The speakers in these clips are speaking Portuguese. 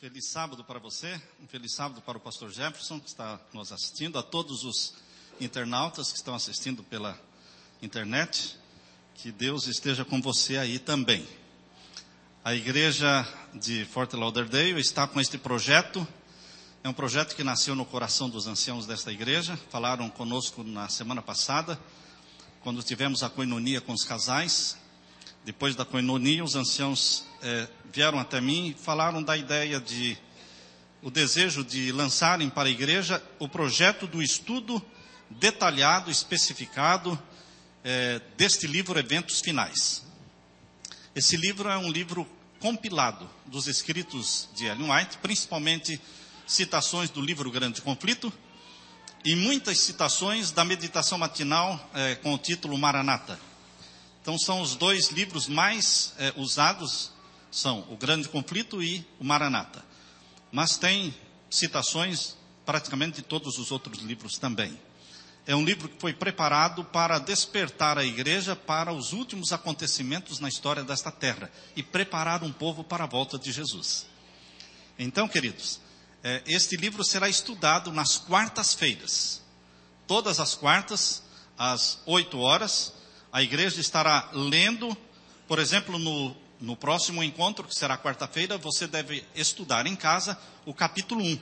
Feliz sábado para você, um feliz sábado para o pastor Jefferson, que está nos assistindo, a todos os internautas que estão assistindo pela internet, que Deus esteja com você aí também. A igreja de Fort Lauderdale está com este projeto, é um projeto que nasceu no coração dos anciãos desta igreja, falaram conosco na semana passada, quando tivemos a coinonia com os casais. Depois da coinonia, os anciãos vieram até mim e falaram da ideia o desejo de lançarem para a igreja o projeto do estudo detalhado, especificado deste livro Eventos Finais. Esse livro é um livro compilado dos escritos de Ellen White, principalmente citações do livro Grande Conflito e muitas citações da meditação matinal com o título Maranata. Então são os dois livros mais usados, são o Grande Conflito e o Maranata. Mas tem citações praticamente de todos os outros livros também. É um livro que foi preparado para despertar a igreja para os últimos acontecimentos na história desta terra e preparar um povo para a volta de Jesus. Então, queridos, este livro será estudado nas quartas-feiras. Todas as quartas, às 8 horas, a igreja estará lendo, por exemplo, no próximo encontro, que será quarta-feira, você deve estudar em casa o capítulo 1.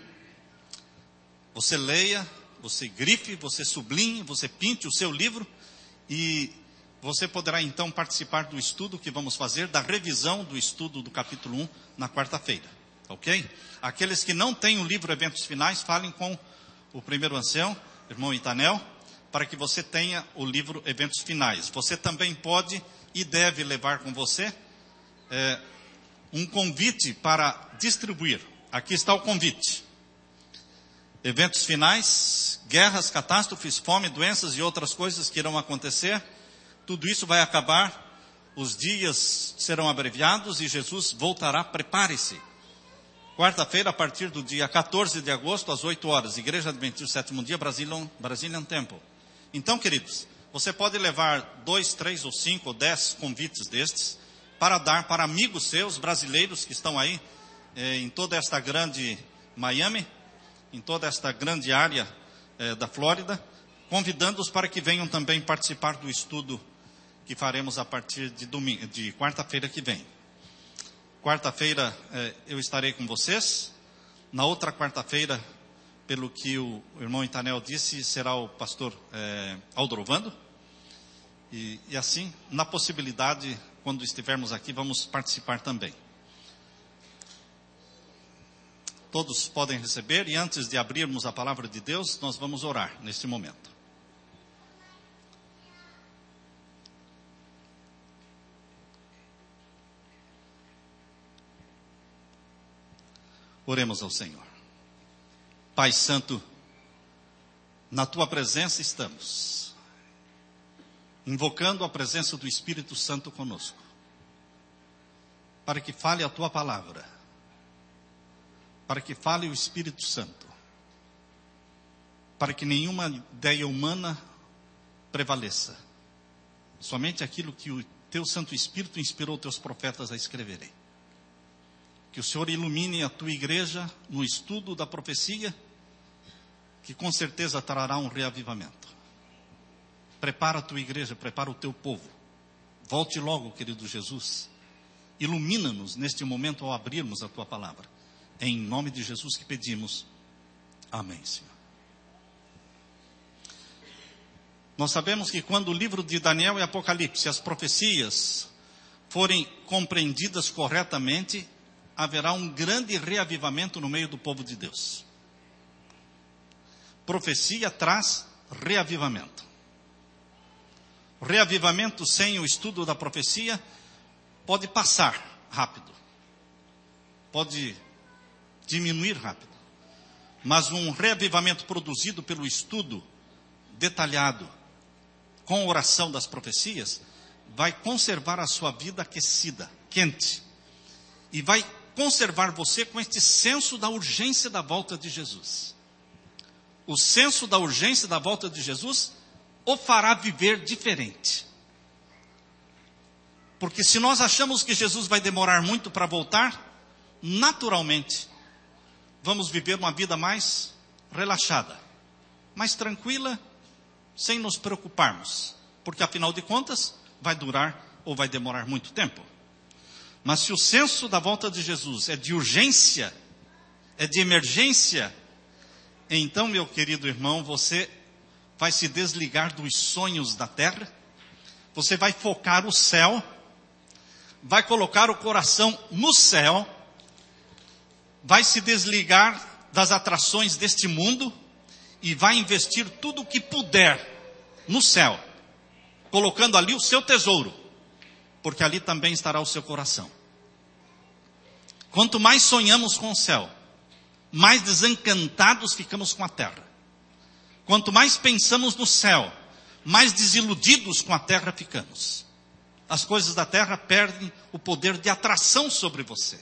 Você leia, você grife, você sublinhe, você pinte o seu livro e você poderá então participar do estudo que vamos fazer, da revisão do estudo do capítulo 1 na quarta-feira, ok? Aqueles que não têm o livro Eventos Finais, falem com o primeiro ancião, irmão Itanel, para que você tenha o livro Eventos Finais. Você também pode e deve levar com você um convite para distribuir. Aqui está o convite. Eventos finais, guerras, catástrofes, fome, doenças e outras coisas que irão acontecer. Tudo isso vai acabar, os dias serão abreviados e Jesus voltará. Prepare-se. Quarta-feira, a partir do dia 14 de agosto, às 8 horas, Igreja Adventista do Sétimo Dia, Brazilian Temple. Então, queridos, você pode levar 2, 3 ou 5 ou 10 convites destes para dar para amigos seus, brasileiros que estão aí em toda esta grande Miami, em toda esta grande área da Flórida, convidando-os para que venham também participar do estudo que faremos a partir de quarta-feira que vem. Quarta-feira eu estarei com vocês. Na outra quarta-feira, pelo que o irmão Itanel disse, será o pastor Aldrovando. E assim, na possibilidade, quando estivermos aqui, vamos participar também. Todos podem receber, e antes de abrirmos a palavra de Deus, nós vamos orar neste momento. Oremos ao Senhor. Pai Santo, na Tua presença estamos, invocando a presença do Espírito Santo conosco, para que fale a Tua palavra, para que fale o Espírito Santo, para que nenhuma ideia humana prevaleça, somente aquilo que o Teu Santo Espírito inspirou Teus profetas a escreverem. Que o Senhor ilumine a Tua igreja no estudo da profecia, que com certeza trará um reavivamento. Prepara a Tua igreja, prepara o Teu povo. Volte logo, querido Jesus. Ilumina-nos neste momento ao abrirmos a Tua palavra. É em nome de Jesus que pedimos. Amém, Senhor. Nós sabemos que quando o livro de Daniel e Apocalipse, as profecias, forem compreendidas corretamente, haverá um grande reavivamento no meio do povo de Deus. Profecia traz reavivamento. Reavivamento sem o estudo da profecia pode passar rápido, pode diminuir rápido, mas um reavivamento produzido pelo estudo detalhado, com oração das profecias, vai conservar a sua vida aquecida, quente, e vai conservar você com este senso da urgência da volta de Jesus. O senso da urgência da volta de Jesus o fará viver diferente. Porque se nós achamos que Jesus vai demorar muito para voltar, naturalmente vamos viver uma vida mais relaxada, mais tranquila, sem nos preocuparmos, porque afinal de contas, vai durar ou vai demorar muito tempo. Mas se o senso da volta de Jesus é de urgência, é de emergência, então, meu querido irmão, você vai se desligar dos sonhos da terra, você vai focar o céu, vai colocar o coração no céu, vai se desligar das atrações deste mundo e vai investir tudo o que puder no céu, colocando ali o seu tesouro, porque ali também estará o seu coração. Quanto mais sonhamos com o céu, mais desencantados ficamos com a terra. Quanto mais pensamos no céu, mais desiludidos com a terra ficamos. As coisas da terra perdem o poder de atração sobre você.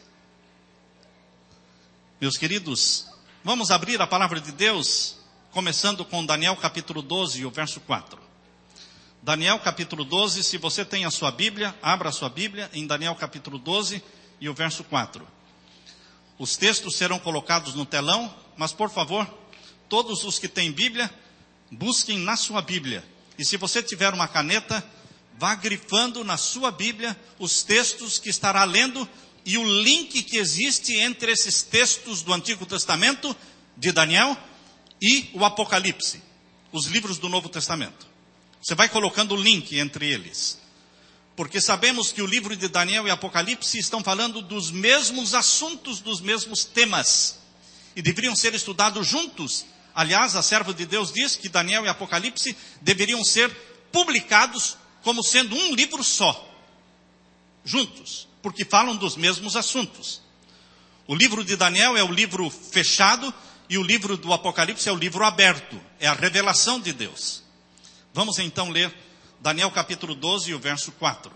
Meus queridos, vamos abrir a palavra de Deus, começando com Daniel capítulo 12, o verso 4. Daniel capítulo 12, se você tem a sua Bíblia, abra a sua Bíblia em Daniel capítulo 12 e o verso 4. Os textos serão colocados no telão, mas por favor, todos os que têm Bíblia, busquem na sua Bíblia. E se você tiver uma caneta, vá grifando na sua Bíblia os textos que estará lendo e o link que existe entre esses textos do Antigo Testamento, de Daniel, e o Apocalipse, os livros do Novo Testamento. Você vai colocando o link entre eles. Porque sabemos que o livro de Daniel e Apocalipse estão falando dos mesmos assuntos, dos mesmos temas. E deveriam ser estudados juntos. Aliás, a serva de Deus diz que Daniel e Apocalipse deveriam ser publicados como sendo um livro só. Juntos. Porque falam dos mesmos assuntos. O livro de Daniel é o livro fechado e o livro do Apocalipse é o livro aberto. É a revelação de Deus. Vamos então ler Daniel capítulo 12 e o verso 4.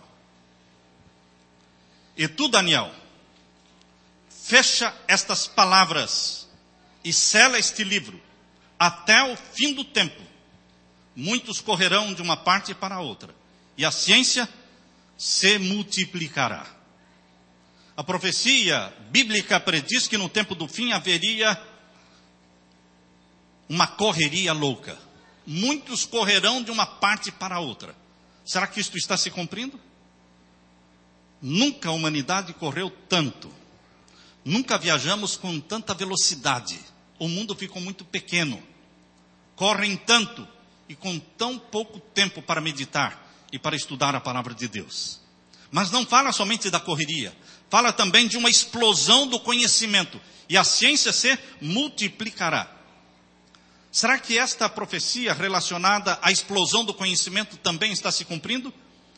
E tu, Daniel, fecha estas palavras e sela este livro até o fim do tempo. Muitos correrão de uma parte para a outra, e a ciência se multiplicará. A profecia bíblica prediz que no tempo do fim haveria uma correria louca. Muitos correrão de uma parte para a outra. Será que isto está se cumprindo? Nunca a humanidade correu tanto. Nunca viajamos com tanta velocidade. O mundo ficou muito pequeno. Correm tanto e com tão pouco tempo para meditar e para estudar a palavra de Deus. Mas não fala somente da correria. Fala também de uma explosão do conhecimento. E a ciência se multiplicará. Será que esta profecia relacionada à explosão do conhecimento também está se cumprindo?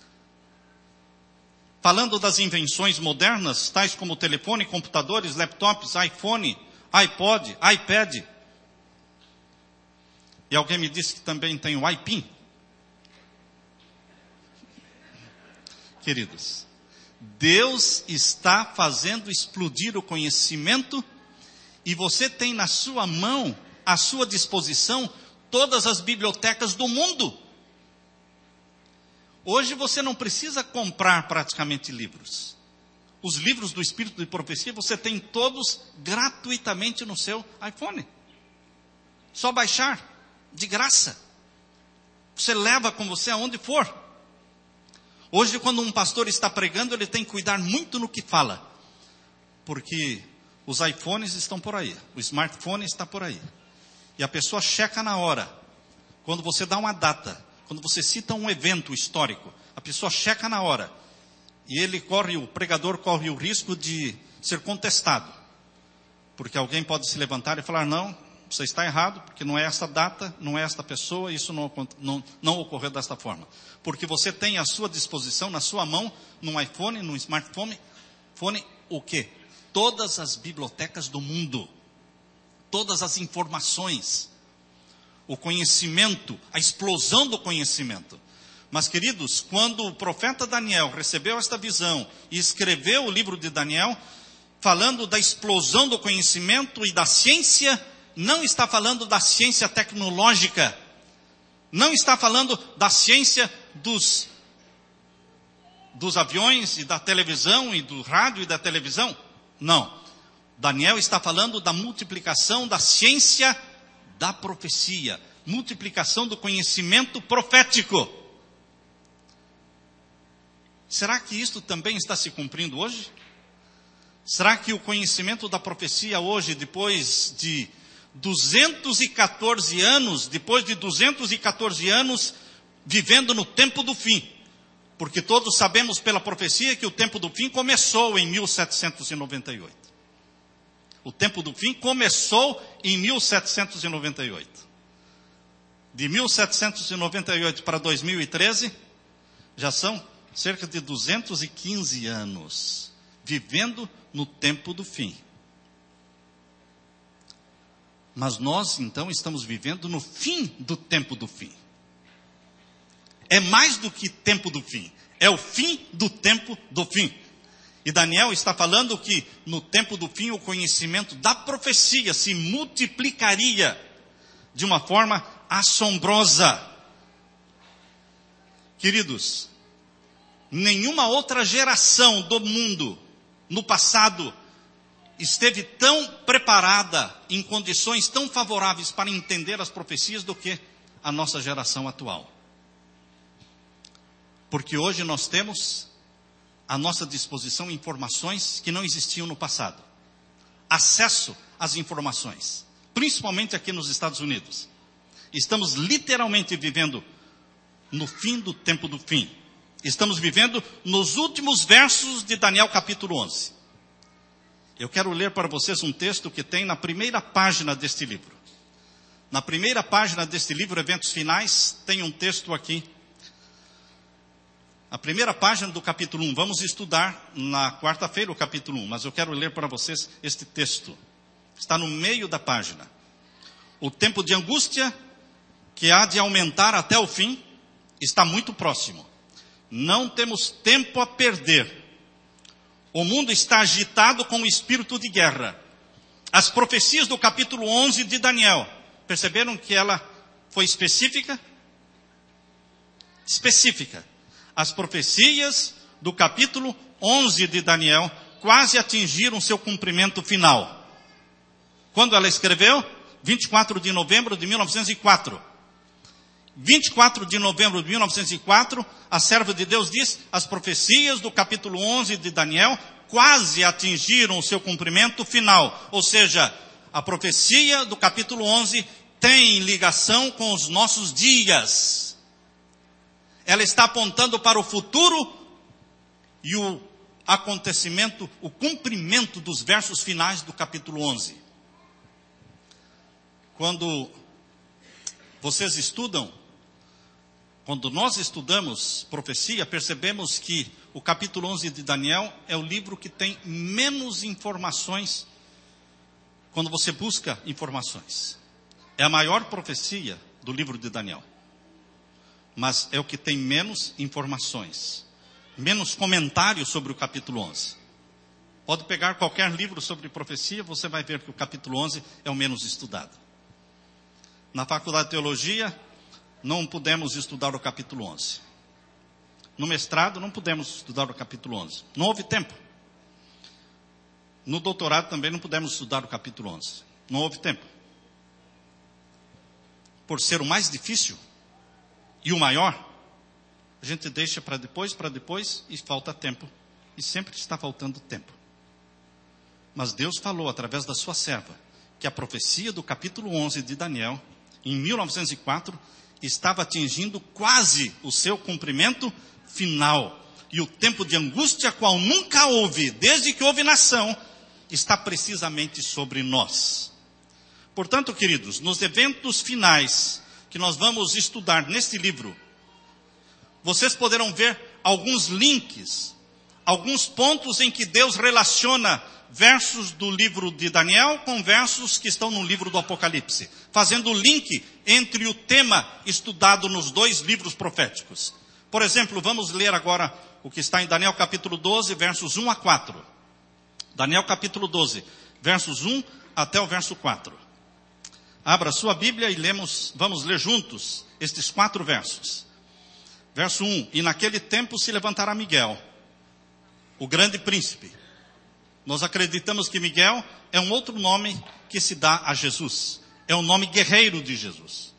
Falando das invenções modernas, tais como telefone, computadores, laptops, iPhone, iPod, iPad. E alguém me disse que também tem o iPin. Queridos, Deus está fazendo explodir o conhecimento e você tem na sua mão, à sua disposição, todas as bibliotecas do mundo. Hoje você não precisa comprar praticamente livros. Os livros do Espírito de Profecia você tem todos gratuitamente no seu iPhone. Só baixar, de graça. Você leva com você aonde for. Hoje, quando um pastor está pregando, ele tem que cuidar muito no que fala. Porque os iPhones estão por aí, o smartphone está por aí. E a pessoa checa na hora. Quando você dá uma data, quando você cita um evento histórico, a pessoa checa na hora. E o pregador corre o risco de ser contestado. Porque alguém pode se levantar e falar, não, você está errado, porque não é esta data, não é esta pessoa, isso não ocorreu desta forma. Porque você tem à sua disposição, na sua mão, num iPhone, num smartphone, o quê? Todas as bibliotecas do mundo. Todas as informações, o conhecimento, a explosão do conhecimento. Mas, queridos, quando o profeta Daniel recebeu esta visão e escreveu o livro de Daniel, falando da explosão do conhecimento e da ciência, não está falando da ciência tecnológica, não está falando da ciência dos aviões e da televisão e do rádio e da televisão, não. Daniel está falando da multiplicação da ciência da profecia, multiplicação do conhecimento profético. Será que isto também está se cumprindo hoje? Será que o conhecimento da profecia hoje, depois de 214 anos, vivendo no tempo do fim, porque todos sabemos pela profecia que o tempo do fim começou em 1798. O tempo do fim começou em 1798. De 1798 para 2013, já são cerca de 215 anos, vivendo no tempo do fim. Mas nós, então, estamos vivendo no fim do tempo do fim. É mais do que tempo do fim. É o fim do tempo do fim. E Daniel está falando que no tempo do fim o conhecimento da profecia se multiplicaria de uma forma assombrosa. Queridos, nenhuma outra geração do mundo no passado esteve tão preparada, em condições tão favoráveis para entender as profecias do que a nossa geração atual. Porque hoje nós temos à nossa disposição informações que não existiam no passado. Acesso às informações, principalmente aqui nos Estados Unidos. Estamos literalmente vivendo no fim do tempo do fim. Estamos vivendo nos últimos versos de Daniel capítulo 11. Eu quero ler para vocês um texto que tem na primeira página deste livro. Na primeira página deste livro, Eventos Finais, tem um texto aqui. A primeira página do capítulo 1. Vamos estudar na quarta-feira o capítulo 1, mas eu quero ler para vocês este texto. Está no meio da página. O tempo de angústia, que há de aumentar até o fim, está muito próximo. Não temos tempo a perder. O mundo está agitado com o espírito de guerra. As profecias do capítulo 11 de Daniel, perceberam que ela foi específica? Específica. As profecias do capítulo 11 de Daniel quase atingiram seu cumprimento final. Quando ela escreveu? 24 de novembro de 1904. 24 de novembro de 1904, a serva de Deus diz, as profecias do capítulo 11 de Daniel quase atingiram o seu cumprimento final. Ou seja, a profecia do capítulo 11 tem ligação com os nossos dias. Ela está apontando para o futuro e o acontecimento, o cumprimento dos versos finais do capítulo 11. Quando vocês estudam, quando nós estudamos profecia, percebemos que o capítulo 11 de Daniel é o livro que tem menos informações quando você busca informações. É a maior profecia do livro de Daniel. Mas é o que tem menos informações, menos comentários sobre o capítulo 11. Pode pegar qualquer livro sobre profecia, você vai ver que o capítulo 11 é o menos estudado. Na faculdade de teologia, não pudemos estudar o capítulo 11. No mestrado, não pudemos estudar o capítulo 11. Não houve tempo. No doutorado também não pudemos estudar o capítulo 11. Não houve tempo. Por ser o mais difícil e o maior, a gente deixa para depois e falta tempo. E sempre está faltando tempo. Mas Deus falou através da sua serva que a profecia do capítulo 11 de Daniel, em 1904, estava atingindo quase o seu cumprimento final. E o tempo de angústia, qual nunca houve, desde que houve nação, está precisamente sobre nós. Portanto, queridos, nos eventos finais que nós vamos estudar neste livro, vocês poderão ver alguns links, alguns pontos em que Deus relaciona versos do livro de Daniel com versos que estão no livro do Apocalipse, fazendo o link entre o tema estudado nos dois livros proféticos. Por exemplo, vamos ler agora o que está em Daniel capítulo 12, versos 1 a 4. Daniel capítulo 12, versos 1 até o verso 4. Abra sua Bíblia e vamos ler juntos estes 4 versos. Verso 1, e naquele tempo se levantará Miguel, o grande príncipe, nós acreditamos que Miguel é um outro nome que se dá a Jesus. É o nome guerreiro de Jesus.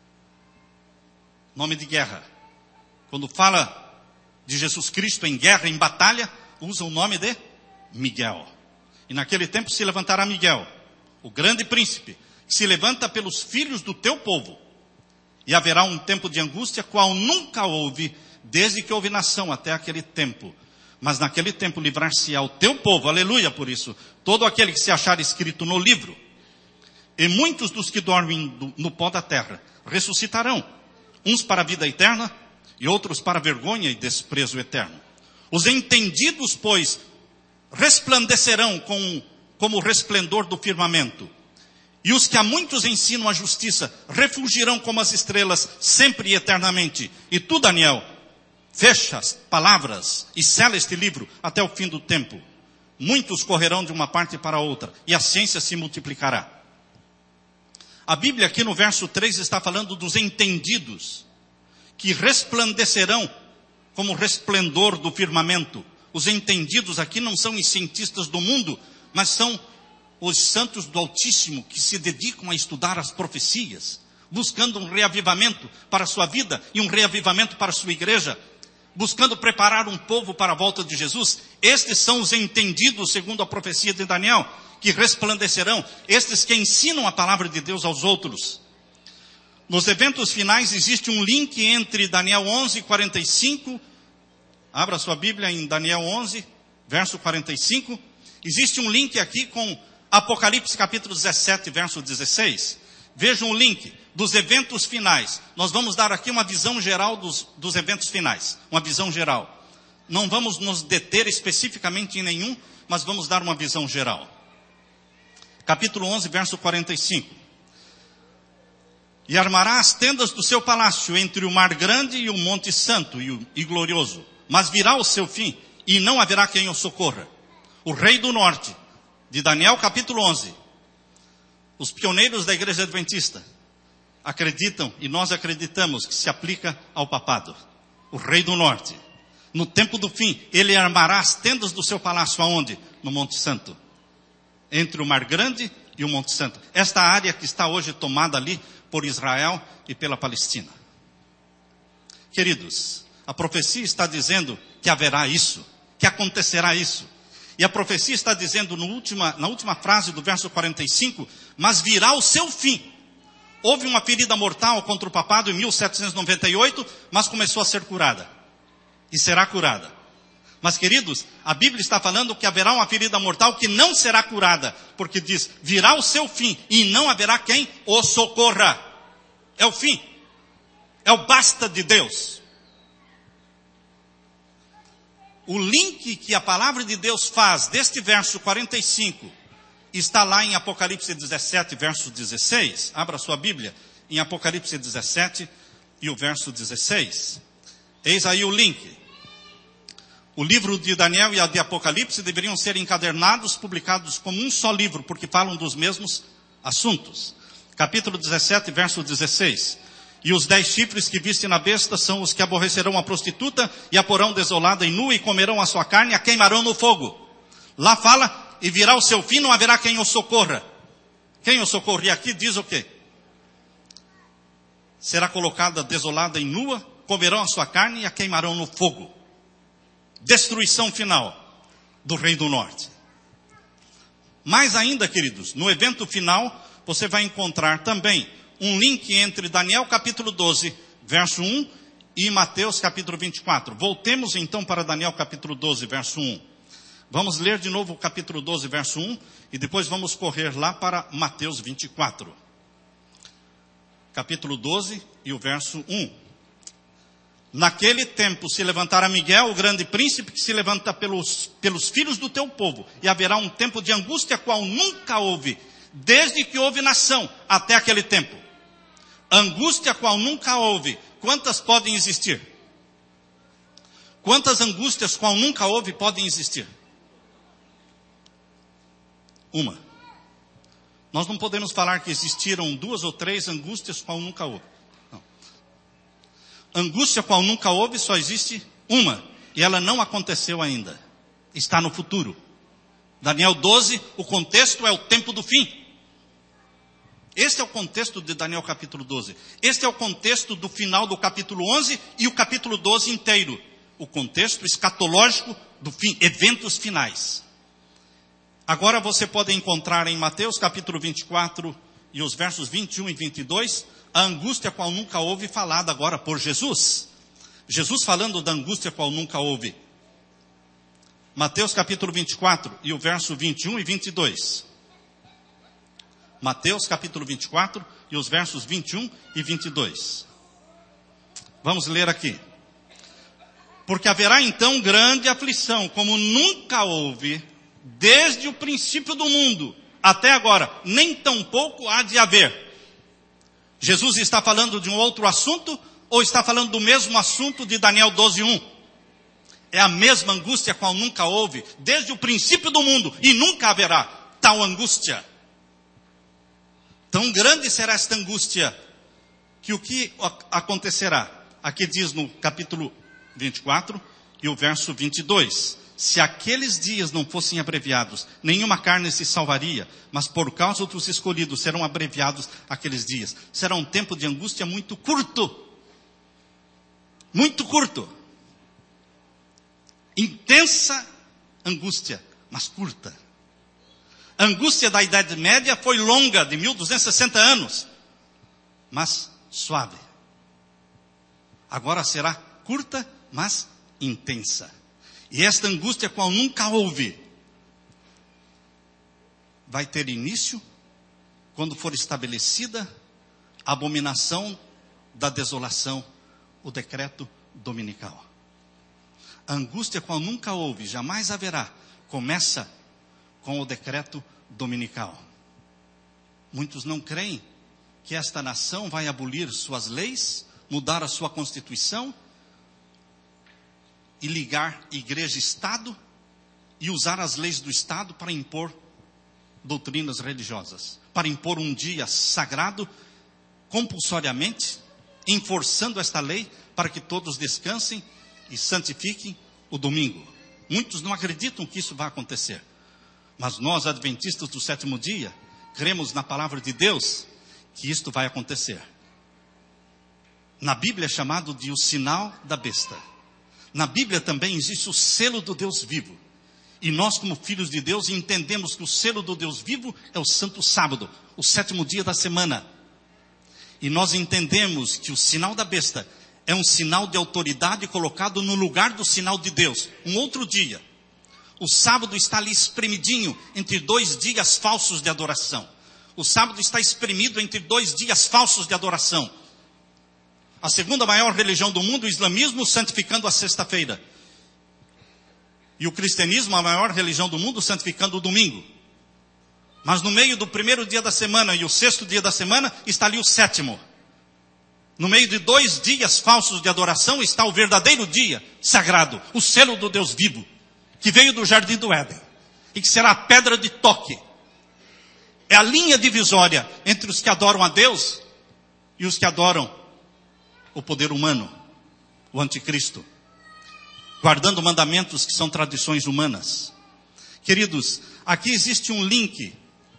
Nome de guerra. Quando fala de Jesus Cristo em guerra, em batalha, usa o nome de Miguel. E naquele tempo se levantará Miguel, o grande príncipe, que se levanta pelos filhos do teu povo. E haverá um tempo de angústia, qual nunca houve, desde que houve nação até aquele tempo. Mas naquele tempo livrar-se-á o teu povo, aleluia por isso, todo aquele que se achar escrito no livro. E muitos dos que dormem no pó da terra ressuscitarão, uns para a vida eterna e outros para vergonha e desprezo eterno. Os entendidos, pois, resplandecerão como o resplendor do firmamento. E os que a muitos ensinam a justiça refulgirão como as estrelas sempre e eternamente. E tu, Daniel, fecha as palavras e sela este livro até o fim do tempo. Muitos correrão de uma parte para outra e a ciência se multiplicará. A Bíblia aqui no verso 3 está falando dos entendidos, que resplandecerão como o resplendor do firmamento. Os entendidos aqui não são os cientistas do mundo, mas são os santos do Altíssimo que se dedicam a estudar as profecias, buscando um reavivamento para a sua vida e um reavivamento para a sua igreja, buscando preparar um povo para a volta de Jesus. Estes são os entendidos, segundo a profecia de Daniel, que resplandecerão, estes que ensinam a palavra de Deus aos outros. Nos eventos finais existe um link entre Daniel 11, 45, abra sua Bíblia em Daniel 11, verso 45, existe um link aqui com Apocalipse capítulo 17, verso 16. Vejam o link dos eventos finais. Nós vamos dar aqui uma visão geral dos eventos finais, uma visão geral. Não vamos nos deter especificamente em nenhum, mas vamos dar uma visão geral. Capítulo 11, verso 45. E armará as tendas do seu palácio entre o mar grande e o monte santo e glorioso. Mas virá o seu fim, e não haverá quem o socorra. O rei do norte, de Daniel capítulo 11. Os pioneiros da igreja adventista acreditam, e nós acreditamos, que se aplica ao papado. O rei do norte. No tempo do fim, ele armará as tendas do seu palácio aonde? No monte santo. Entre o mar grande e o monte santo. Esta área que está hoje tomada ali por Israel e pela Palestina. Queridos, a profecia está dizendo que haverá isso, que acontecerá isso. E a profecia está dizendo na última frase do verso 45, mas virá o seu fim. Houve uma ferida mortal contra o papado em 1798, mas começou a ser curada. E será curada. Mas, queridos, a Bíblia está falando que haverá uma ferida mortal que não será curada, porque diz, virá o seu fim, e não haverá quem o socorra. É o fim. É o basta de Deus. O link que a palavra de Deus faz deste verso 45, está lá em Apocalipse 17, verso 16. Abra sua Bíblia em Apocalipse 17 e o verso 16. Eis aí o link. O livro de Daniel e a de Apocalipse deveriam ser encadernados, publicados como um só livro, porque falam dos mesmos assuntos. Capítulo 17, verso 16. E os 10 chifres que viste na besta são os que aborrecerão a prostituta e a porão desolada e nua e comerão a sua carne e a queimarão no fogo. Lá fala, e virá o seu fim, não haverá quem o socorra. Quem o socorre? E aqui diz o quê? Será colocada desolada e nua, comerão a sua carne e a queimarão no fogo. Destruição final do rei do norte. Mais ainda, queridos, no evento final, você vai encontrar também um link entre Daniel capítulo 12, verso 1, e Mateus capítulo 24. Voltemos então para Daniel capítulo 12, verso 1. Vamos ler de novo o capítulo 12, verso 1, e depois vamos correr lá para Mateus 24. Capítulo 12 e o verso 1. Naquele tempo se levantará Miguel, o grande príncipe, que se levanta pelos filhos do teu povo, e haverá um tempo de angústia, qual nunca houve, desde que houve nação até aquele tempo. Angústia qual nunca houve. Quantas podem existir? Quantas angústias qual nunca houve podem existir? Uma. Nós não podemos falar que existiram 2 ou 3 angústias qual nunca houve. Não. Angústia qual nunca houve só existe uma. E ela não aconteceu ainda. Está no futuro. Daniel 12, o contexto é o tempo do fim. Este é o contexto de Daniel capítulo 12. Este é o contexto do final do capítulo 11 e o capítulo 12 inteiro. O contexto escatológico do fim, eventos finais. Agora você pode encontrar em Mateus capítulo 24 e os versos 21 e 22, a angústia qual nunca houve falada agora por Jesus. Jesus falando da angústia qual nunca houve. Mateus capítulo 24 e o verso 21 e 22. Mateus capítulo 24 e os versos 21 e 22. Vamos ler aqui. Porque haverá então grande aflição, como nunca houve, desde o princípio do mundo até agora, nem tampouco há de haver. Jesus está falando de um outro assunto ou está falando do mesmo assunto de Daniel 12:1? É a mesma angústia qual nunca houve, desde o princípio do mundo, e nunca haverá tal angústia. Tão grande será esta angústia, que o que acontecerá? Aqui diz no capítulo 24 e o verso 22. Se aqueles dias não fossem abreviados, nenhuma carne se salvaria, mas por causa dos escolhidos serão abreviados aqueles dias. Será um tempo de angústia muito curto. Muito curto. Intensa angústia, mas curta. A angústia da Idade Média foi longa, de 1260 anos, mas suave. Agora será curta, mas intensa. E esta angústia qual nunca houve, vai ter início quando for estabelecida a abominação da desolação, o decreto dominical. A angústia qual nunca houve, jamais haverá, começa com o decreto dominical. Muitos não creem que esta nação vai abolir suas leis, mudar a sua constituição e ligar igreja e Estado e usar as leis do Estado para impor doutrinas religiosas, para impor um dia sagrado compulsoriamente, enforçando esta lei para que todos descansem e santifiquem o domingo. Muitos não acreditam que isso vai acontecer. Mas nós, adventistas do sétimo dia, cremos na palavra de Deus que isto vai acontecer. Na Bíblia é chamado de o sinal da besta. Na Bíblia também existe o selo do Deus vivo. E nós, como filhos de Deus, entendemos que o selo do Deus vivo é o Santo Sábado, o sétimo dia da semana. E nós entendemos que o sinal da besta é um sinal de autoridade colocado no lugar do sinal de Deus. Um outro dia. O sábado está ali espremidinho entre 2 dias falsos de adoração. O sábado está espremido entre 2 dias falsos de adoração. A segunda maior religião do mundo, o islamismo, santificando a sexta-feira. E o cristianismo, a maior religião do mundo, santificando o domingo. Mas no meio do primeiro dia da semana e o 6º dia da semana, está ali o 7º. No meio de 2 dias falsos de adoração, está o verdadeiro dia sagrado, o selo do Deus vivo, que veio do jardim do Éden, e que será a pedra de toque. É a linha divisória entre os que adoram a Deus e os que adoram o poder humano, o anticristo, guardando mandamentos que são tradições humanas. Queridos, aqui existe um link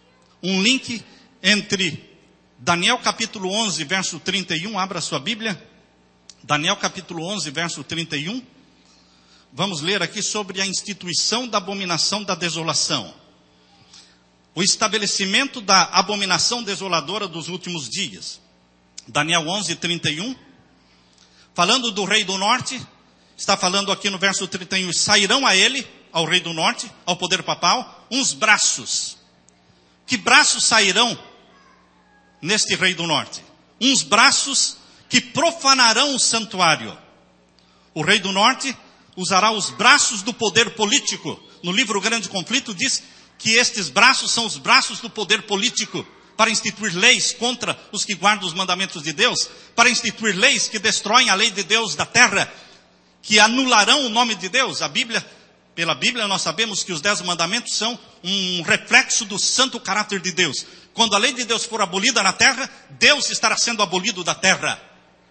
entre Daniel capítulo 11, verso 31, abra sua Bíblia, Daniel capítulo 11, verso 31, vamos ler aqui sobre a instituição da abominação da desolação. O estabelecimento da abominação desoladora dos últimos dias. Daniel 11, 31. Falando do rei do norte, está falando aqui no verso 31. Sairão a ele, ao rei do norte, ao poder papal, uns braços. Que braços sairão neste rei do norte? Uns braços que profanarão o santuário. O rei do norte usará os braços do poder político. No livro Grande Conflito diz que estes braços são os braços do poder político para instituir leis contra os que guardam os mandamentos de Deus, para instituir leis que destroem a lei de Deus da terra, que anularão o nome de Deus. Pela Bíblia nós sabemos que os 10 mandamentos são um reflexo do santo caráter de Deus. Quando a lei de Deus for abolida na terra, Deus estará sendo abolido da terra.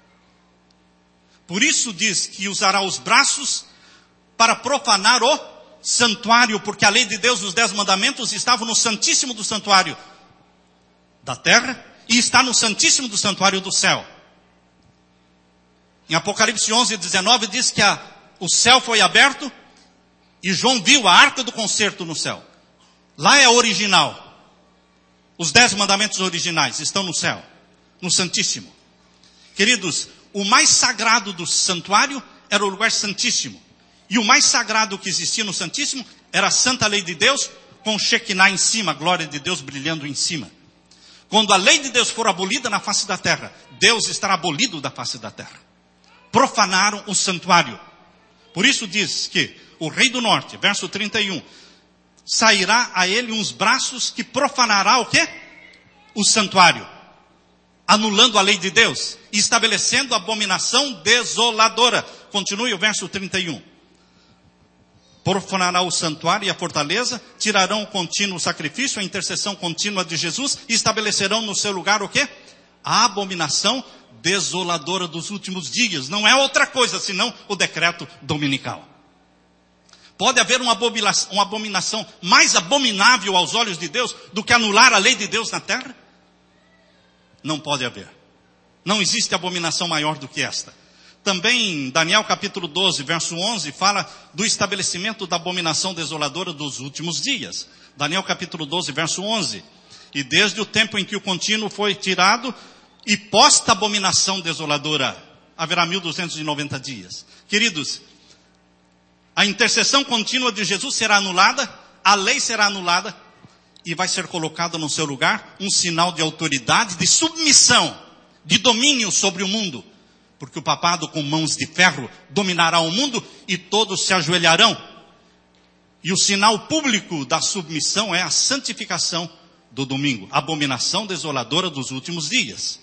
Por isso diz que usará os braços para profanar o santuário, porque a lei de Deus, os 10 mandamentos, estavam no santíssimo do santuário da terra e está no santíssimo do santuário do céu. Em Apocalipse 11:19 diz que o céu foi aberto e João viu a arca do concerto no céu. Lá é a original. Os 10 mandamentos originais estão no céu, no santíssimo. Queridos, o mais sagrado do santuário era o lugar santíssimo. E o mais sagrado que existia no santíssimo era a santa lei de Deus, com Shekinah em cima, a glória de Deus brilhando em cima. Quando a lei de Deus for abolida na face da terra, Deus estará abolido da face da terra. Profanaram o santuário. Por isso diz que o rei do norte, verso 31, sairá a ele uns braços que profanará o quê? O santuário. Anulando a lei de Deus e estabelecendo abominação desoladora. Continue o verso 31. Profanará o santuário e a fortaleza, tirarão o contínuo sacrifício, a intercessão contínua de Jesus e estabelecerão no seu lugar o quê? A abominação desoladora dos últimos dias. Não é outra coisa senão o decreto dominical. Pode haver uma abominação mais abominável aos olhos de Deus do que anular a lei de Deus na terra? Não pode haver. Não existe abominação maior do que esta. Também Daniel capítulo 12, verso 11, fala do estabelecimento da abominação desoladora dos últimos dias. Daniel capítulo 12, verso 11. E desde o tempo em que o contínuo foi tirado e posta a abominação desoladora, haverá 1290 dias. Queridos, a intercessão contínua de Jesus será anulada, a lei será anulada e vai ser colocado no seu lugar um sinal de autoridade, de submissão, de domínio sobre o mundo. Porque o papado com mãos de ferro dominará o mundo e todos se ajoelharão. E o sinal público da submissão é a santificação do domingo, a abominação desoladora dos últimos dias.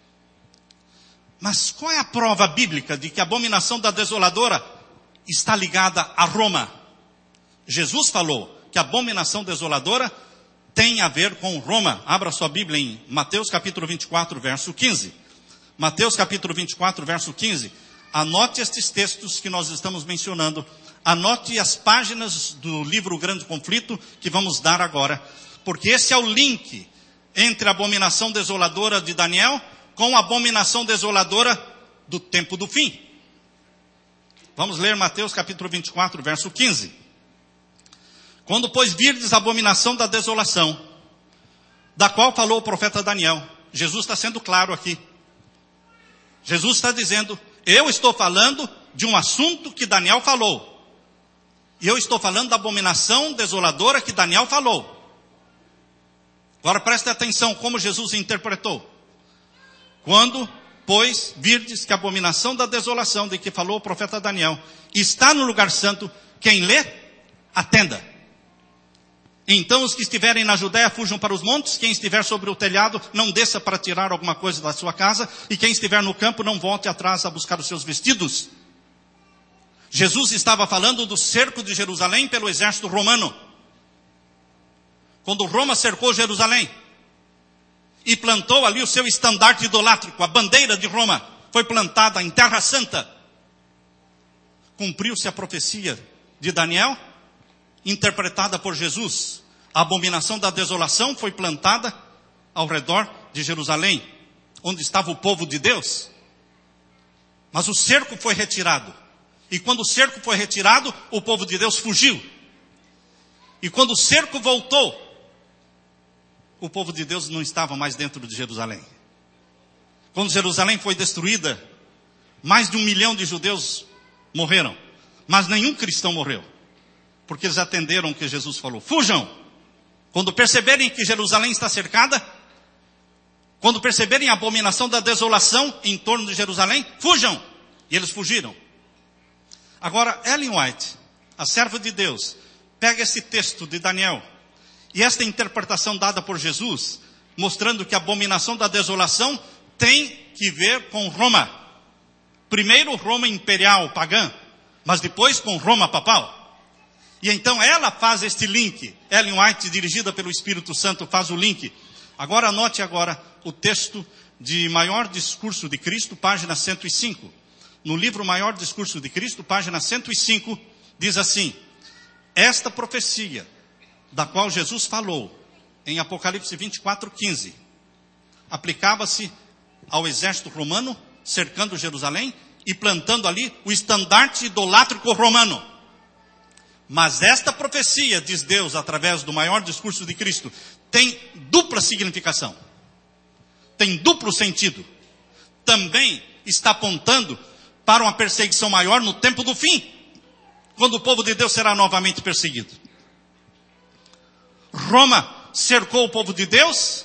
Mas qual é a prova bíblica de que a abominação da desoladora está ligada a Roma? Jesus falou que a abominação desoladora tem a ver com Roma. Abra sua Bíblia em Mateus capítulo 24, verso 15. Mateus capítulo 24, verso 15. Anote estes textos que nós estamos mencionando. Anote as páginas do livro Grande Conflito que vamos dar agora. Porque esse é o link entre a abominação desoladora de Daniel com a abominação desoladora do tempo do fim. Vamos ler Mateus capítulo 24, verso 15. Quando, pois, virdes a abominação da desolação, da qual falou o profeta Daniel. Jesus está sendo claro aqui. Jesus está dizendo, eu estou falando de um assunto que Daniel falou. E eu estou falando da abominação desoladora que Daniel falou. Agora preste atenção como Jesus interpretou. Quando, pois, virdes que a abominação da desolação de que falou o profeta Daniel está no lugar santo, quem lê, atenda. Então os que estiverem na Judéia fujam para os montes, quem estiver sobre o telhado não desça para tirar alguma coisa da sua casa, e quem estiver no campo não volte atrás a buscar os seus vestidos. Jesus estava falando do cerco de Jerusalém pelo exército romano. Quando Roma cercou Jerusalém e plantou ali o seu estandarte idolátrico, a bandeira de Roma foi plantada em Terra Santa. Cumpriu-se a profecia de Daniel, interpretada por Jesus. A abominação da desolação foi plantada ao redor de Jerusalém, onde estava o povo de Deus. Mas o cerco foi retirado. E quando o cerco foi retirado, o povo de Deus fugiu. E quando o cerco voltou, o povo de Deus não estava mais dentro de Jerusalém. Quando Jerusalém foi destruída, mais de 1 milhão de judeus morreram. Mas nenhum cristão morreu. Porque eles atenderam o que Jesus falou. Fujam! Quando perceberem que Jerusalém está cercada, quando perceberem a abominação da desolação em torno de Jerusalém, fujam! E eles fugiram. Agora, Ellen White, a serva de Deus, pega esse texto de Daniel e esta interpretação dada por Jesus, mostrando que a abominação da desolação tem que ver com Roma. Primeiro Roma imperial pagã, mas depois com Roma papal. E então ela faz este link. Ellen White, dirigida pelo Espírito Santo, faz o link. Agora anote o texto de Maior Discurso de Cristo, página 105. No livro Maior Discurso de Cristo, página 105, diz assim: Esta profecia, da qual Jesus falou em Apocalipse 24:15, aplicava-se ao exército romano, cercando Jerusalém e plantando ali o estandarte idolátrico romano. Mas esta profecia, diz Deus, através do maior discurso de Cristo, tem dupla significação. Tem duplo sentido. Também está apontando para uma perseguição maior no tempo do fim, quando o povo de Deus será novamente perseguido. Roma cercou o povo de Deus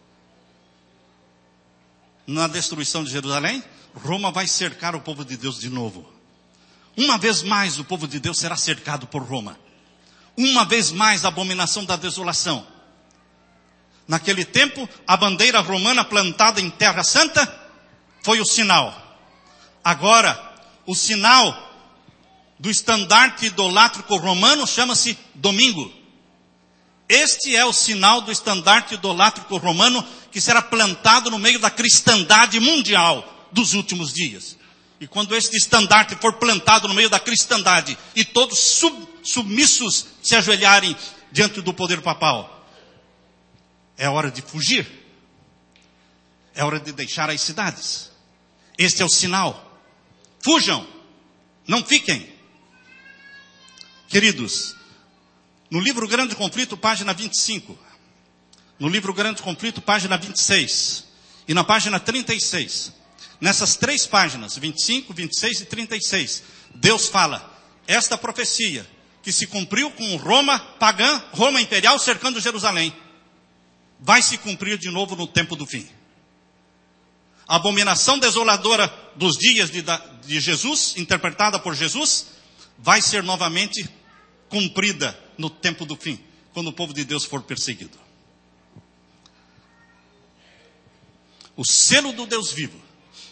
na destruição de Jerusalém. Roma vai cercar o povo de Deus de novo. Uma vez mais o povo de Deus será cercado por Roma. Uma vez mais a abominação da desolação. Naquele tempo, a bandeira romana plantada em Terra Santa foi o sinal. Agora, o sinal do estandarte idolátrico romano chama-se domingo. Este é o sinal do estandarte idolátrico romano que será plantado no meio da cristandade mundial dos últimos dias. E quando este estandarte for plantado no meio da cristandade e todos submissos se ajoelharem diante do poder papal, é hora de fugir. É hora de deixar as cidades. Este é o sinal. Fujam. Não fiquem. Queridos, no livro Grande Conflito, página 25. No livro Grande Conflito, página 26. E na página 36. Nessas 3 páginas, 25, 26 e 36, Deus fala, esta profecia que se cumpriu com Roma pagã, Roma imperial cercando Jerusalém, vai se cumprir de novo no tempo do fim. A abominação desoladora dos dias de Jesus, interpretada por Jesus, vai ser novamente cumprida no tempo do fim, quando o povo de Deus for perseguido. O selo do Deus vivo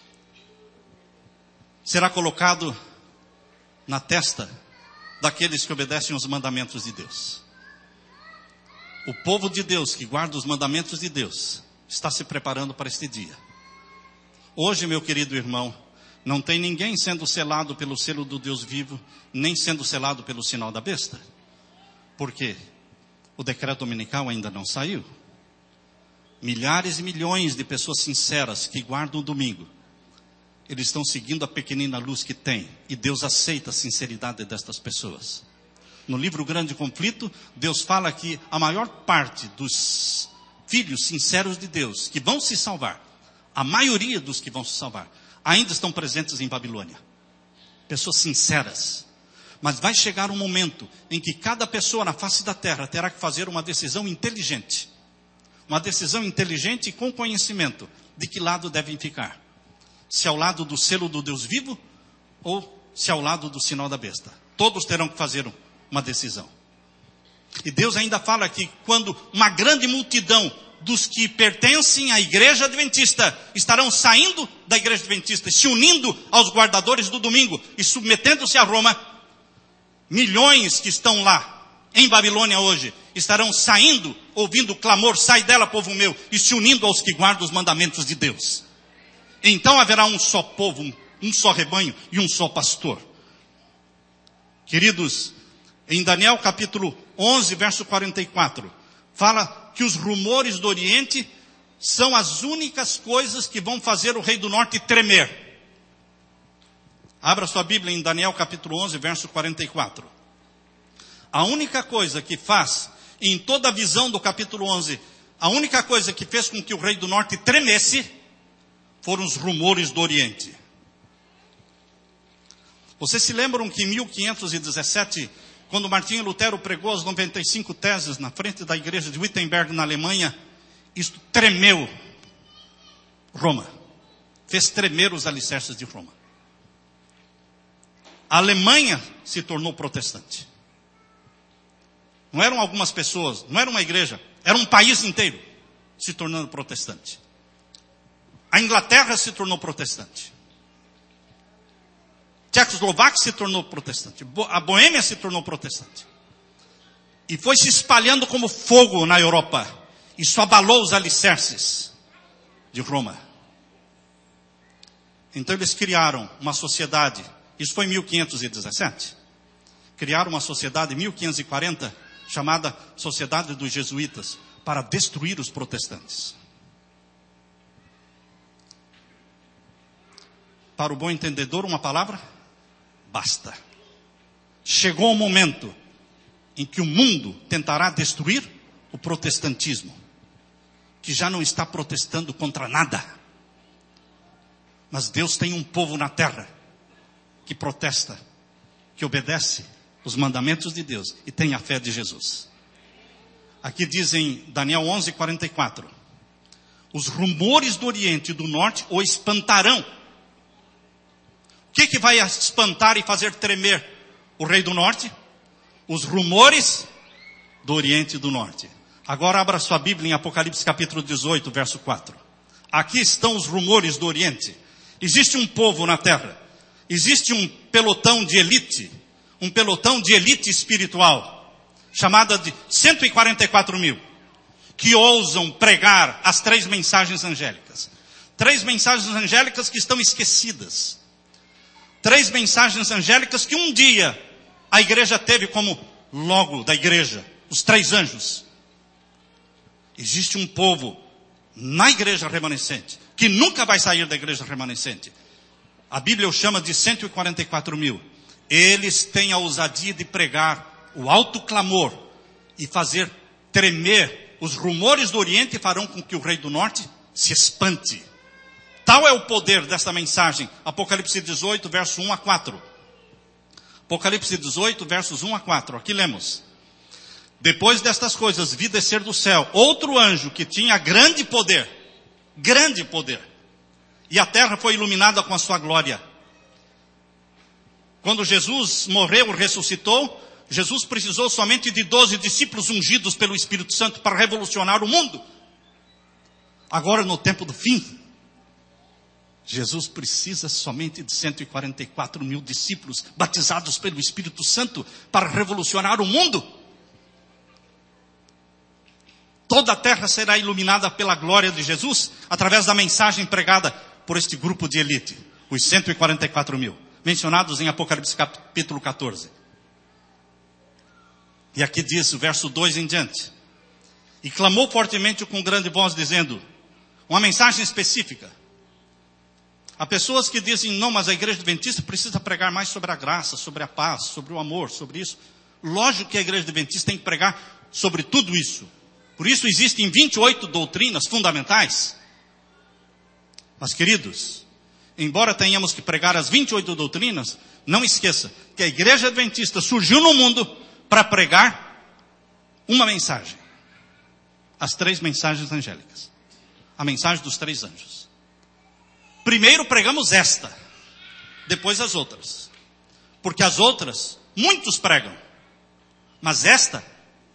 será colocado na testa daqueles que obedecem os mandamentos de Deus. O povo de Deus que guarda os mandamentos de Deus está se preparando para este dia. Hoje, meu querido irmão, não tem ninguém sendo selado pelo selo do Deus vivo, nem sendo selado pelo sinal da besta. Por quê? O decreto dominical ainda não saiu. Milhares e milhões de pessoas sinceras que guardam o domingo, eles estão seguindo a pequenina luz que tem. E Deus aceita a sinceridade destas pessoas. No livro Grande Conflito, Deus fala que a maior parte dos filhos sinceros de Deus, que vão se salvar, a maioria dos que vão se salvar, ainda estão presentes em Babilônia. Pessoas sinceras. Mas vai chegar um momento em que cada pessoa na face da terra terá que fazer uma decisão inteligente. Uma decisão inteligente e com conhecimento de que lado devem ficar. Se ao lado do selo do Deus vivo ou se ao lado do sinal da besta. Todos terão que fazer uma decisão. E Deus ainda fala que quando uma grande multidão dos que pertencem à igreja adventista estarão saindo da igreja adventista, se unindo aos guardadores do domingo e submetendo-se a Roma, milhões que estão lá em Babilônia hoje estarão saindo, ouvindo o clamor, sai dela povo meu, e se unindo aos que guardam os mandamentos de Deus. Então haverá um só povo, um só rebanho e um só pastor. Queridos, em Daniel capítulo 11, verso 44, fala que os rumores do Oriente são as únicas coisas que vão fazer o rei do Norte tremer. Abra sua Bíblia em Daniel capítulo 11, verso 44. A única coisa que faz, em toda a visão do capítulo 11, a única coisa que fez com que o rei do Norte tremesse, foram os rumores do Oriente. Vocês se lembram que em 1517, quando Martinho Lutero pregou as 95 teses na frente da igreja de Wittenberg, na Alemanha, isto tremeu Roma. Fez tremer os alicerces de Roma. A Alemanha se tornou protestante. Não eram algumas pessoas, não era uma igreja, era um país inteiro se tornando protestante. A Inglaterra se tornou protestante. Tchecoslováquia se tornou protestante. A Boêmia se tornou protestante. E foi se espalhando como fogo na Europa. Isso abalou os alicerces de Roma. Então eles criaram uma sociedade. Isso foi em 1517. criaram uma sociedade em 1540, chamada Sociedade dos Jesuítas, para destruir os protestantes. Para o bom entendedor, uma palavra? Basta. Chegou o momento em que o mundo tentará destruir o protestantismo, que já não está protestando contra nada. Mas Deus tem um povo na terra que protesta, que obedece os mandamentos de Deus e tem a fé de Jesus. Aqui diz em Daniel 11:44, os rumores do Oriente e do Norte o espantarão. O que vai espantar e fazer tremer o rei do Norte? Os rumores do Oriente e do Norte. Agora abra sua Bíblia em Apocalipse capítulo 18, verso 4. Aqui estão os rumores do Oriente. Existe um povo na terra. Existe um pelotão de elite espiritual, chamada de 144 mil, que ousam pregar as 3 mensagens angélicas. 3 mensagens angélicas que estão esquecidas. 3 mensagens angélicas que um dia a igreja teve como logo da igreja, os 3 anjos. Existe um povo na igreja remanescente, que nunca vai sair da igreja remanescente. A Bíblia o chama de 144 mil. Eles têm a ousadia de pregar o alto clamor e fazer tremer os rumores do Oriente, e farão com que o rei do Norte se espante. Tal é o poder desta mensagem. Apocalipse 18, verso 1 a 4. Apocalipse 18, versos 1 a 4. Aqui lemos. Depois destas coisas, vi descer do céu outro anjo que tinha grande poder. Grande poder. E a terra foi iluminada com a sua glória. Quando Jesus morreu, ressuscitou, Jesus precisou somente de 12 discípulos ungidos pelo Espírito Santo para revolucionar o mundo. Agora, no tempo do fim, Jesus precisa somente de 144 mil discípulos batizados pelo Espírito Santo para revolucionar o mundo. Toda a terra será iluminada pela glória de Jesus através da mensagem pregada por este grupo de elite, os 144 mil, mencionados em Apocalipse capítulo 14. E aqui diz o verso 2 em diante. E clamou fortemente com grande voz, dizendo, uma mensagem específica. Há pessoas que dizem, não, mas a igreja adventista precisa pregar mais sobre a graça, sobre a paz, sobre o amor, sobre isso. Lógico que a igreja adventista tem que pregar sobre tudo isso. Por isso existem 28 doutrinas fundamentais. Mas queridos, embora tenhamos que pregar as 28 doutrinas, não esqueça que a igreja adventista surgiu no mundo para pregar uma mensagem. As 3 mensagens angélicas. A mensagem dos 3 anjos. Primeiro pregamos esta, depois as outras. Porque as outras, muitos pregam. Mas esta,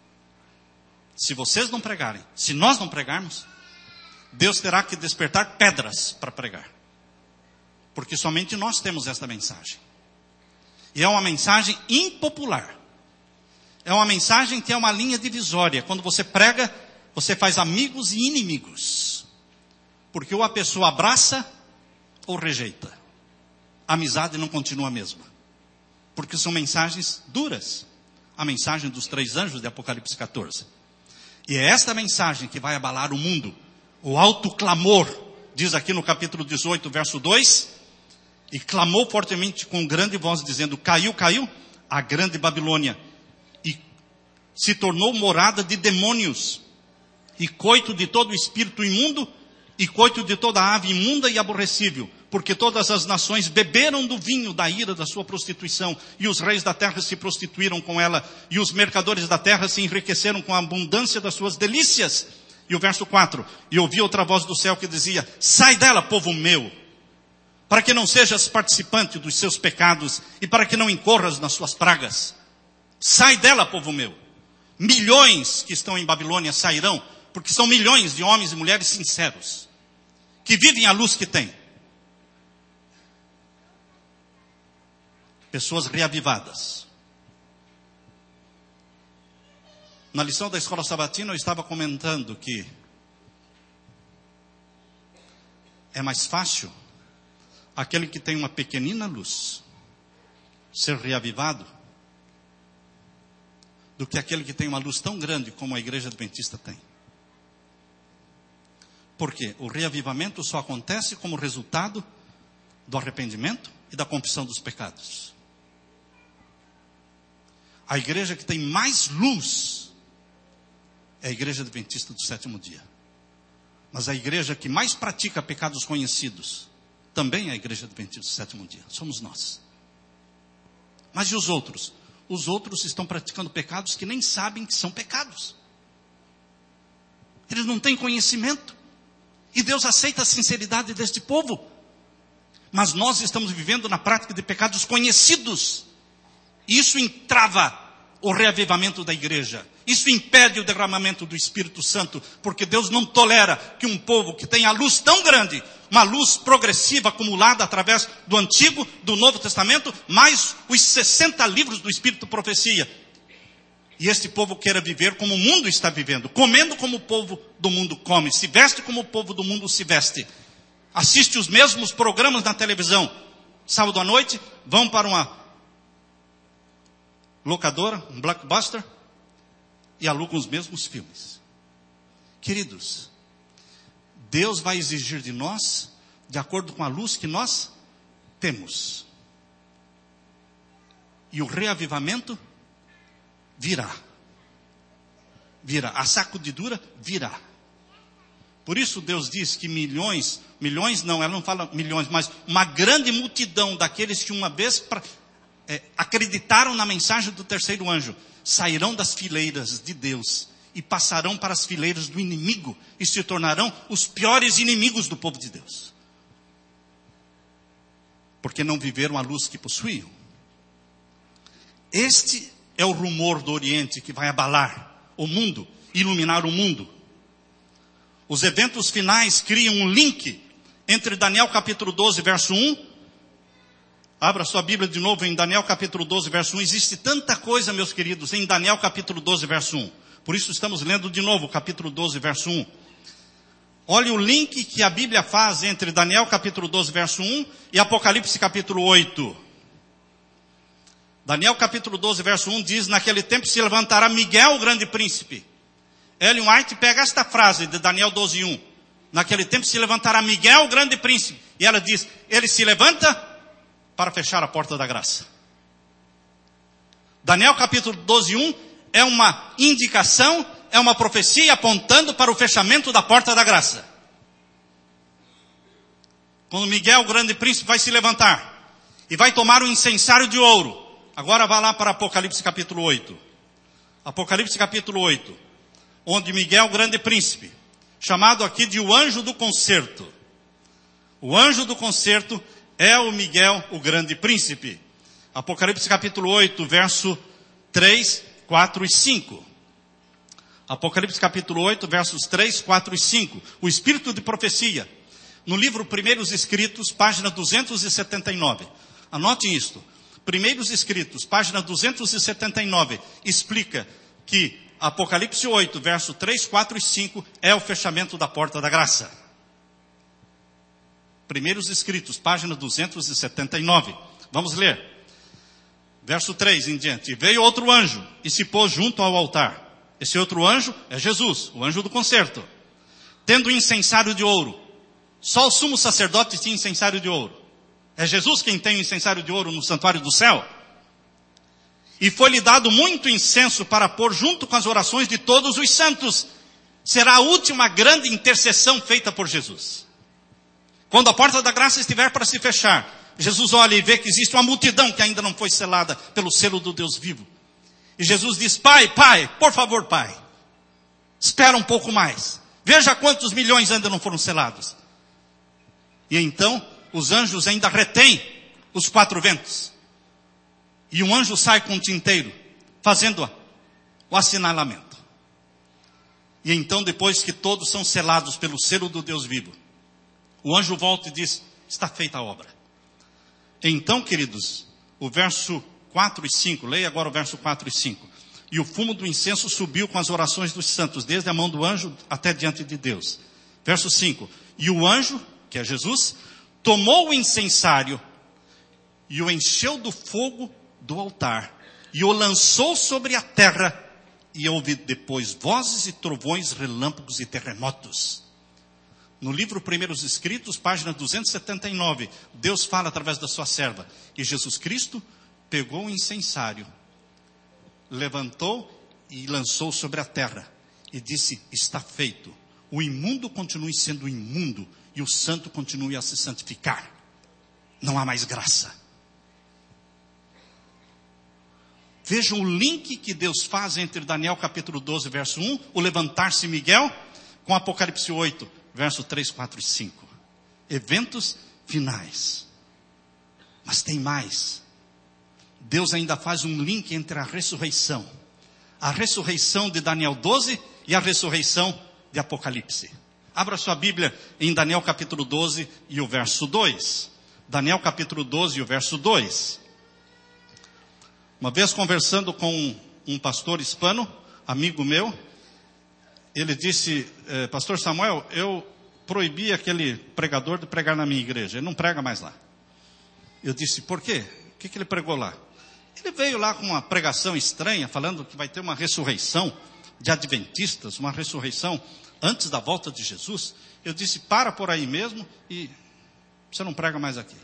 se vocês não pregarem, se nós não pregarmos, Deus terá que despertar pedras para pregar. Porque somente nós temos esta mensagem. E é uma mensagem impopular. É uma mensagem que é uma linha divisória. Quando você prega, você faz amigos e inimigos. Porque ou a pessoa abraça ou rejeita. A amizade não continua a mesma. Porque são mensagens duras. A mensagem dos 3 anjos de Apocalipse 14. E é esta mensagem que vai abalar o mundo. O alto clamor, diz aqui no capítulo 18, verso 2. E clamou fortemente com grande voz, dizendo, caiu a grande Babilônia. E se tornou morada de demônios. E coito de todo espírito imundo. E coito de toda ave imunda e aborrecível. Porque todas as nações beberam do vinho da ira da sua prostituição, e os reis da terra se prostituíram com ela, e os mercadores da terra se enriqueceram com a abundância das suas delícias. E o verso 4, e ouvi outra voz do céu que dizia, sai dela, povo meu, para que não sejas participante dos seus pecados, e para que não incorras nas suas pragas. Sai dela, povo meu. Milhões que estão em Babilônia sairão, porque são milhões de homens e mulheres sinceros, que vivem a luz que têm. Pessoas reavivadas. Na lição da escola sabatina eu estava comentando que é mais fácil aquele que tem uma pequenina luz ser reavivado do que aquele que tem uma luz tão grande como a igreja adventista tem. Por quê? O reavivamento só acontece como resultado do arrependimento e da confissão dos pecados. A igreja que tem mais luz é a igreja adventista do sétimo dia. Mas a igreja que mais pratica pecados conhecidos também é a igreja adventista do sétimo dia. Somos nós. Mas e os outros? Os outros estão praticando pecados que nem sabem que são pecados. Eles não têm conhecimento. E Deus aceita a sinceridade deste povo. Mas nós estamos vivendo na prática de pecados conhecidos. Isso entrava o reavivamento da igreja. Isso impede o derramamento do Espírito Santo. Porque Deus não tolera que um povo que tem a luz tão grande, uma luz progressiva acumulada através do Antigo, do Novo Testamento, mais os 60 livros do Espírito Profecia. E este povo queira viver como o mundo está vivendo, comendo como o povo do mundo come, se veste como o povo do mundo se veste, assiste os mesmos programas na televisão, sábado à noite, vão para uma locadora, um blockbuster, e alugam os mesmos filmes. Queridos, Deus vai exigir de nós, de acordo com a luz que nós temos. E o reavivamento virá. Virá. A sacudidura virá. Por isso Deus diz que milhões não, ela não fala milhões, mas uma grande multidão daqueles que uma vez acreditaram na mensagem do terceiro anjo, sairão das fileiras de Deus e passarão para as fileiras do inimigo e se tornarão os piores inimigos do povo de Deus. Porque não viveram a luz que possuíam. Este é o rumor do Oriente que vai abalar o mundo, iluminar o mundo. Os eventos finais criam um link entre Daniel capítulo 12, verso 1. Abra sua Bíblia de novo em Daniel capítulo 12, verso 1. Existe tanta coisa, meus queridos, em Daniel capítulo 12, verso 1. Por isso estamos lendo de novo capítulo 12, verso 1. Olha o link que a Bíblia faz entre Daniel capítulo 12, verso 1 e Apocalipse capítulo 8. Daniel capítulo 12, verso 1 diz: naquele tempo se levantará Miguel, o grande príncipe. Ellen White pega esta frase de Daniel 12, 1. Naquele tempo se levantará Miguel, o grande príncipe. E ela diz, ele se levanta para fechar a porta da graça. Daniel capítulo 12, 1 é uma indicação, é uma profecia apontando para o fechamento da porta da graça. Quando Miguel, o grande príncipe, vai se levantar e vai tomar um incensário de ouro. Agora vá lá para Apocalipse capítulo 8. Apocalipse capítulo 8. Onde Miguel, o grande príncipe, chamado aqui de o anjo do concerto. O anjo do concerto é o Miguel, o grande príncipe. Apocalipse capítulo 8, verso 3, 4 e 5. Apocalipse capítulo 8, versos 3, 4 e 5. O espírito de profecia. No livro Primeiros Escritos, página 279. Anotem isto. Primeiros Escritos, página 279, explica que Apocalipse 8, verso 3, 4 e 5 é o fechamento da porta da graça. Primeiros Escritos, página 279. Vamos ler. Verso 3 em diante. Veio outro anjo e se pôs junto ao altar. Esse outro anjo é Jesus, o anjo do concerto. Tendo um incensário de ouro. Só o sumo sacerdote tinha incensário de ouro. É Jesus quem tem o incensário de ouro no santuário do céu. E foi-lhe dado muito incenso para pôr junto com as orações de todos os santos. Será a última grande intercessão feita por Jesus. Quando a porta da graça estiver para se fechar, Jesus olha e vê que existe uma multidão que ainda não foi selada pelo selo do Deus vivo. E Jesus diz, Pai, por favor, Pai, espera um pouco mais. Veja quantos milhões ainda não foram selados. E então, os anjos ainda retêm os 4 ventos. E um anjo sai com um tinteiro, fazendo o assinalamento. E então, depois que todos são selados pelo selo do Deus vivo, o anjo volta e diz, está feita a obra. Então, queridos, o verso 4 e 5, leia agora o verso 4 e 5. E o fumo do incenso subiu com as orações dos santos, desde a mão do anjo até diante de Deus. Verso 5. E o anjo, que é Jesus, tomou o incensário e o encheu do fogo do altar e o lançou sobre a terra e houve depois vozes e trovões, relâmpagos e terremotos. No livro Primeiros Escritos, página 279, Deus fala através da sua serva. E Jesus Cristo pegou o incensário, levantou e lançou sobre a terra. E disse, está feito. O imundo continue sendo imundo e o santo continue a se santificar. Não há mais graça. Vejam o link que Deus faz entre Daniel capítulo 12, verso 1, o levantar-se Miguel, com Apocalipse 8, verso 3, 4 e 5. Eventos finais. Mas tem mais. Deus ainda faz um link entre a ressurreição de Daniel 12 e a ressurreição de Apocalipse. Abra sua Bíblia em Daniel capítulo 12 e o verso 2. Daniel capítulo 12 e o verso 2. Uma vez conversando com um pastor hispano, amigo meu, ele disse, pastor Samuel, eu proibi aquele pregador de pregar na minha igreja, ele não prega mais lá. Eu disse, por quê? O que ele pregou lá? Ele veio lá com uma pregação estranha, falando que vai ter uma ressurreição de adventistas, uma ressurreição antes da volta de Jesus. Eu disse, para por aí mesmo e você não prega mais aqui.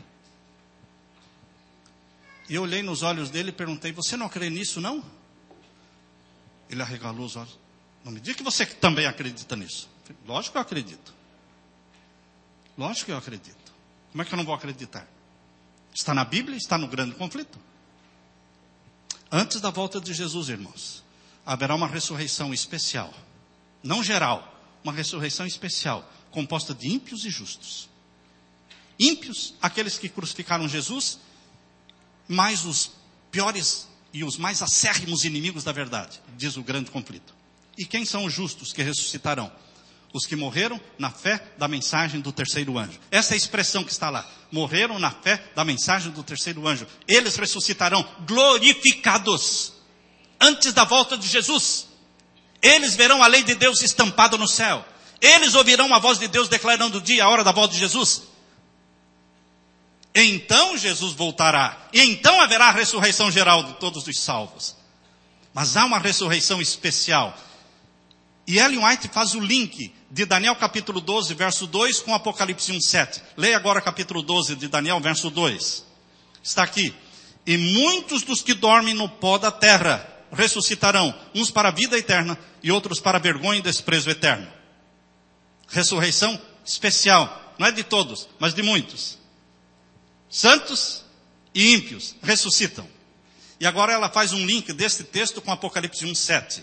E eu olhei nos olhos dele e perguntei, você não crê nisso, não? Ele arregalou os olhos. Não me diga que você também acredita nisso. Lógico que eu acredito. Lógico que eu acredito. Como é que eu não vou acreditar? Está na Bíblia, está no grande conflito. Antes da volta de Jesus, irmãos, haverá uma ressurreição especial. Não geral, uma ressurreição especial, composta de ímpios e justos. Ímpios, aqueles que crucificaram Jesus, mais os piores e os mais acérrimos inimigos da verdade, diz o grande conflito. E quem são os justos que ressuscitarão? Os que morreram na fé da mensagem do terceiro anjo. Essa é a expressão que está lá. Morreram na fé da mensagem do terceiro anjo. Eles ressuscitarão glorificados antes da volta de Jesus. Eles verão a lei de Deus estampada no céu. Eles ouvirão a voz de Deus declarando o dia e a hora da volta de Jesus. Então Jesus voltará. E então haverá a ressurreição geral de todos os salvos. Mas há uma ressurreição especial. E Ellen White faz o link de Daniel capítulo 12, verso 2 com Apocalipse 1, 7. Leia agora capítulo 12 de Daniel, verso 2. Está aqui. E muitos dos que dormem no pó da terra ressuscitarão, uns para a vida eterna e outros para a vergonha e desprezo eterno. Ressurreição especial. Não é de todos, mas de muitos. Santos e ímpios ressuscitam. E agora ela faz um link deste texto com Apocalipse 1, 7.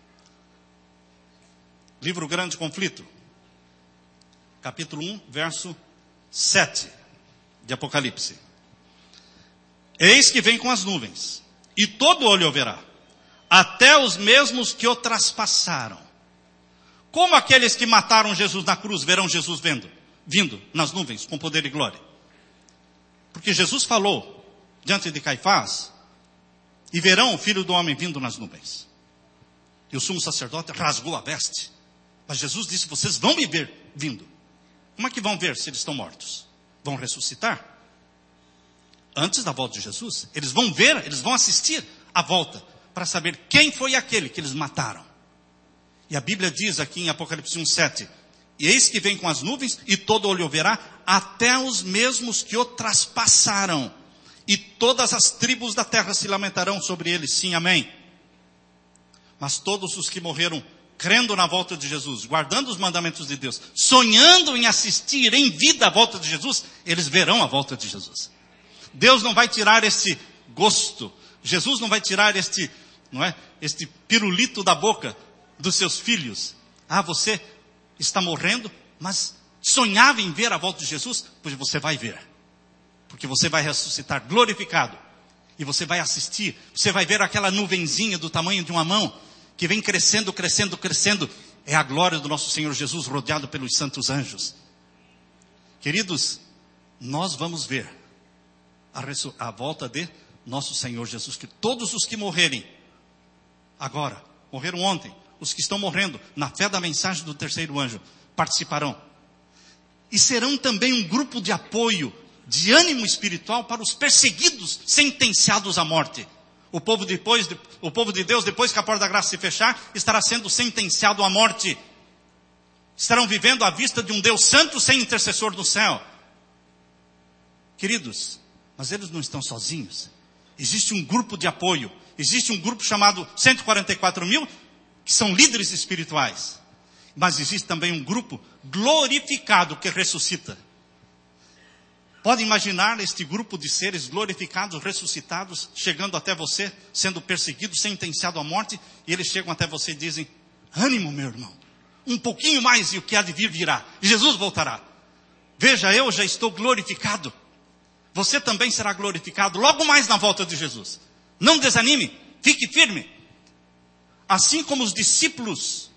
Livro Grande Conflito. Capítulo 1, verso 7 de Apocalipse. Eis que vem com as nuvens, e todo olho o verá, até os mesmos que o traspassaram. Como aqueles que mataram Jesus na cruz verão Jesus vindo nas nuvens com poder e glória? Porque Jesus falou diante de Caifás, e verão o Filho do Homem vindo nas nuvens. E o sumo sacerdote rasgou a veste. Mas Jesus disse, vocês vão me ver vindo. Como é que vão ver se eles estão mortos? Vão ressuscitar? Antes da volta de Jesus, eles vão ver, eles vão assistir à volta, para saber quem foi aquele que eles mataram. E a Bíblia diz aqui em Apocalipse 1, 7, e eis que vem com as nuvens, e todo olho o verá, até os mesmos que o traspassaram. E todas as tribos da terra se lamentarão sobre ele. Sim, amém. Mas todos os que morreram crendo na volta de Jesus, guardando os mandamentos de Deus, sonhando em assistir em vida à volta de Jesus, eles verão a volta de Jesus. Deus não vai tirar este gosto. Jesus não vai tirar este pirulito da boca dos seus filhos. Ah, você está morrendo, mas sonhava em ver a volta de Jesus? Pois você vai ver. Porque você vai ressuscitar glorificado. E você vai assistir. Você vai ver aquela nuvenzinha do tamanho de uma mão, que vem crescendo, crescendo, crescendo. É a glória do nosso Senhor Jesus, rodeado pelos santos anjos. Queridos, nós vamos ver a volta de nosso Senhor Jesus. Que todos os que morrerem agora, morreram ontem, os que estão morrendo na fé da mensagem do terceiro anjo, participarão. E serão também um grupo de apoio, de ânimo espiritual para os perseguidos, sentenciados à morte. O povo de Deus, depois que a porta da graça se fechar, estará sendo sentenciado à morte. Estarão vivendo à vista de um Deus santo sem intercessor do céu. Queridos, mas eles não estão sozinhos. Existe um grupo de apoio. Existe um grupo chamado 144 mil, que são líderes espirituais. Mas existe também um grupo glorificado que ressuscita. Pode imaginar este grupo de seres glorificados, ressuscitados, chegando até você, sendo perseguidos, sentenciado à morte, e eles chegam até você e dizem: ânimo, meu irmão, um pouquinho mais e o que há de vir virá. Jesus voltará. Veja, eu já estou glorificado. Você também será glorificado logo mais na volta de Jesus. Não desanime, fique firme. Assim como os discípulos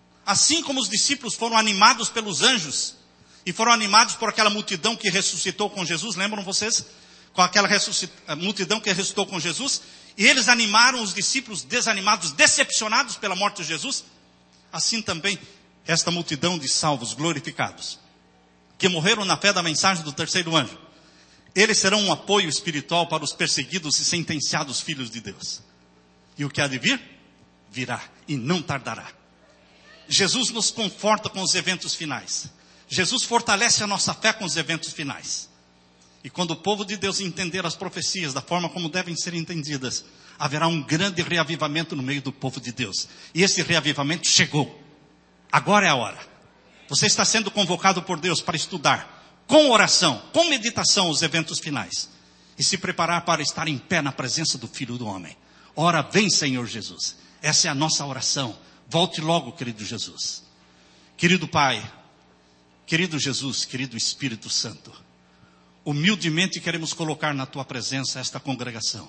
foram animados pelos anjos, e foram animados por aquela multidão que ressuscitou com Jesus, lembram vocês? Com aquela multidão que ressuscitou com Jesus, e eles animaram os discípulos desanimados, decepcionados pela morte de Jesus. Assim também, esta multidão de salvos glorificados, que morreram na fé da mensagem do terceiro anjo, eles serão um apoio espiritual para os perseguidos e sentenciados filhos de Deus. E o que há de vir? Virá, e não tardará. Jesus nos conforta com os eventos finais. Jesus fortalece a nossa fé com os eventos finais. E quando o povo de Deus entender as profecias da forma como devem ser entendidas, haverá um grande reavivamento no meio do povo de Deus. E esse reavivamento chegou. Agora é a hora. Você está sendo convocado por Deus para estudar, com oração, com meditação, os eventos finais. E se preparar para estar em pé na presença do Filho do Homem. Ora, vem, Senhor Jesus. Essa é a nossa oração. Volte logo, querido Jesus. Querido Pai, querido Jesus, querido Espírito Santo, humildemente queremos colocar na Tua presença esta congregação.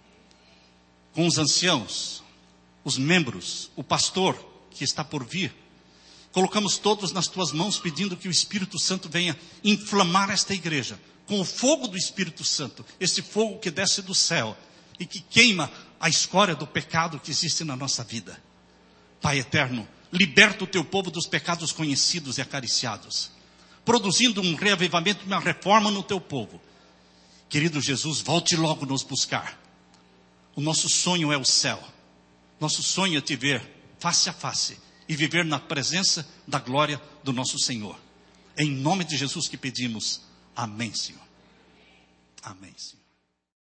Com os anciãos, os membros, o pastor que está por vir. Colocamos todos nas Tuas mãos pedindo que o Espírito Santo venha inflamar esta igreja com o fogo do Espírito Santo. Esse fogo que desce do céu e que queima a escória do pecado que existe na nossa vida. Pai eterno, liberta o Teu povo dos pecados conhecidos e acariciados, produzindo um reavivamento, uma reforma no Teu povo. Querido Jesus, volte logo nos buscar. O nosso sonho é o céu. Nosso sonho é Te ver face a face e viver na presença da glória do nosso Senhor. Em nome de Jesus que pedimos. Amém, Senhor. Amém, Senhor.